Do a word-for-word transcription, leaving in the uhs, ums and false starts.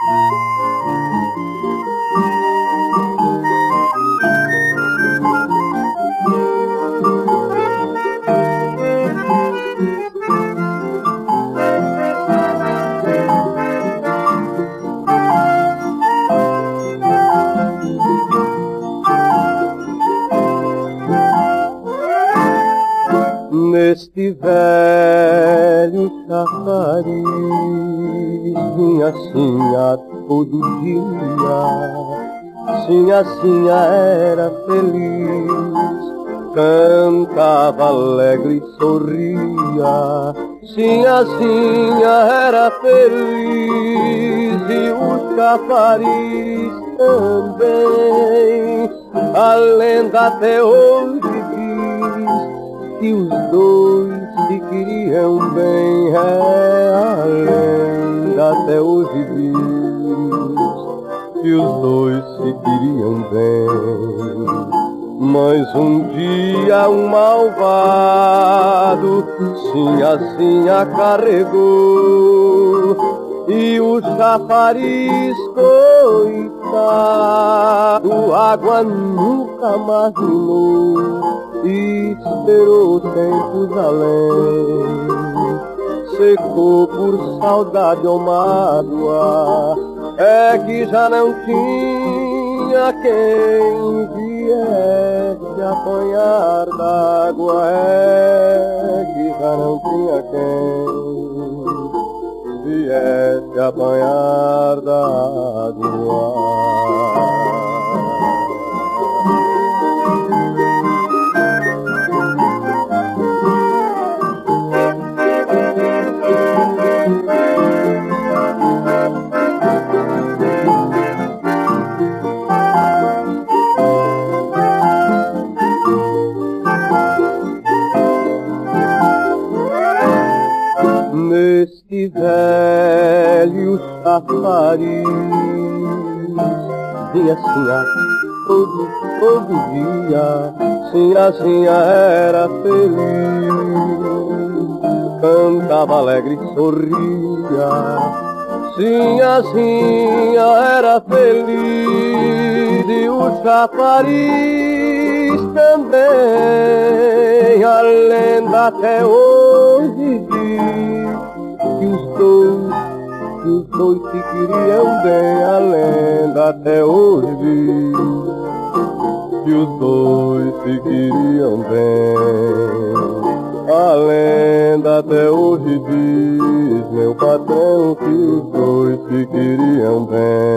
Neste velho chafariz vinha Sinha todo dia, Sinha, Sinha era feliz, cantava alegre e sorria, Sinha, Sinha era feliz e o chafariz também. A lenda até hoje diz que os dois se queriam bem, é a lenda até hoje diz que os dois se queriam bem. Mas um dia um malvado Sinha, Sinha carregou e o chafariz, coitado, água nunca mais rimou. E esperou tempos além, secou por saudade ou mágoa, é que já não tinha quem viesse apanhar d'água, é que já não tinha quem viesse apanhar d'água. Neste velho chafariz vinha Sinha todo, todo dia, Sinha, Sinha era feliz, cantava alegre e sorria, Sinha, Sinha era feliz e o chafariz também. A lenda até hoje diz que os dois, que os dois se queriam bem, a lenda até hoje diz que os dois se queriam bem. A lenda até hoje diz, meu patrão, que os dois se queriam bem.